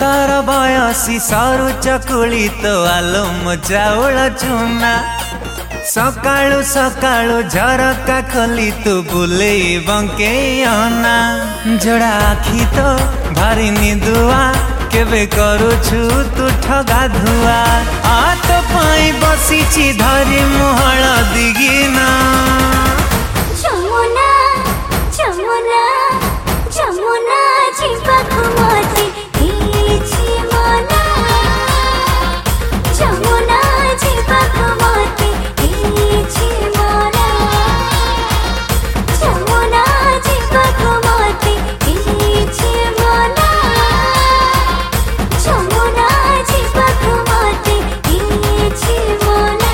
तर बयसी सरु चकुली तो आलम चाउल चुना सकाळु सकाळु झरका खोली तू बुले बंकेयना जोड़ा आखी तो भारी निदुआ केबे करुछु तू ठगा धुआ आ तो पाई बसीची धरी मुहळ दिगिना जमुना जमुना जमुना जिबाकु मते इछि मना जमुना जिबाकु मते इछि मना जमुना जिबाकु मते इछि मना जमुना जिबाकु मते इछि मना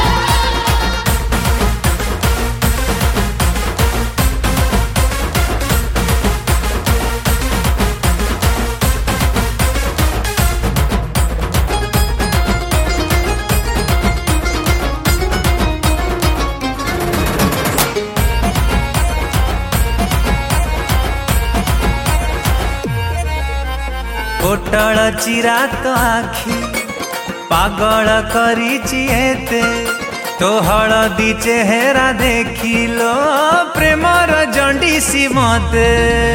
पोटल चिरा तो आखी पागल करिछि एते तो हलदी चेहरा देखिलो प्रेमर जंडीसी मते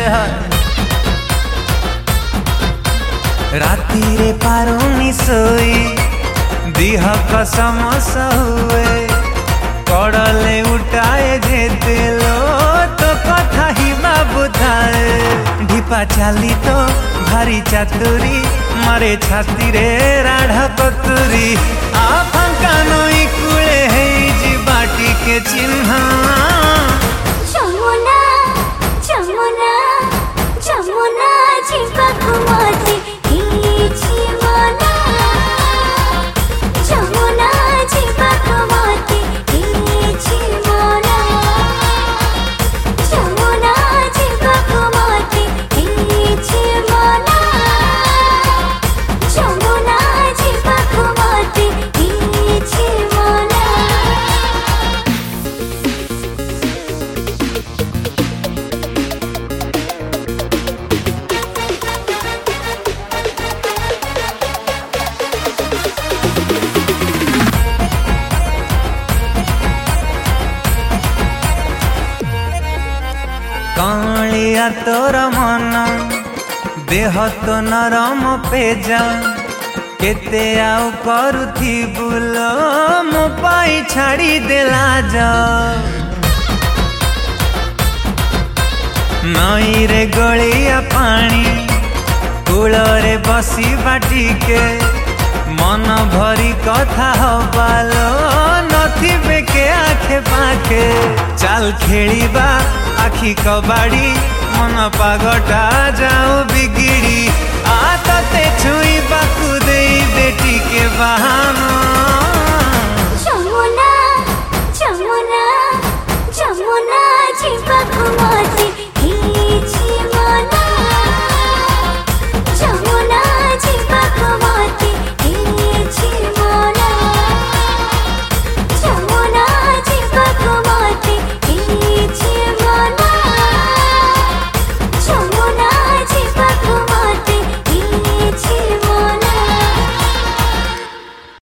राती रे पारुनी सोई दिहक समस्या हुए कड़ले उठाए जेतेलो तो कथा ही बुधाए ढिपा चाली तो भारी चातुरी मारे छाती रे राढ़ कतुरी आ फांका नई कूले है जीवाटी के चिन्ह जमुना जमुना जमुना जिबाकु मते इछि मना जमुना जिबाकु मते इछि मना जमुना जिबाकु मते इछि मना जमुना जिबाकु मते इछि मना कालिया तोर मन देह तो नरम पेजा केते आउ करुथी बुलो मो पाई छाड़ी देला जा नई रे गलिया पानी कूल रे बसी बाटी के मन भरी कथा हबालो नथिबे के आखे पाखे चाल खेलिबा आखी कबाड़ी मन पागटा जाऊ बिगिड़ी आ तते छुई बाकु दे बेटी के बहाना